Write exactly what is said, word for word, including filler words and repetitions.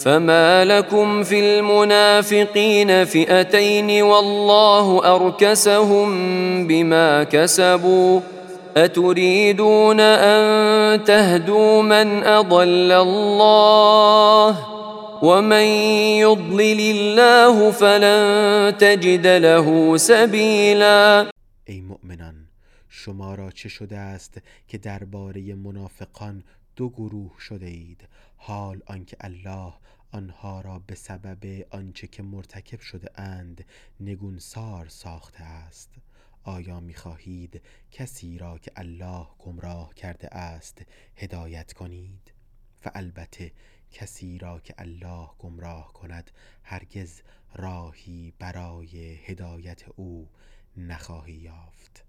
فما لكم في المنافقين فئتين والله أركسهم بما كسبوا أتريدون أن تهدوا من أضل الله ومن يضلل الله فلن تجد له سبیلا. ای مؤمنان، شما را چه شده است که درباره منافقان دو گروه شده اید، حال آنکه الله آنها را به سبب آنچه که مرتکب شده اند نگونسار ساخته است. آیا می‌خواهید کسی را که الله گمراه کرده است هدایت کنید؟ و البته کسی را که الله گمراه کند هرگز راهی برای هدایت او نخواهی یافت.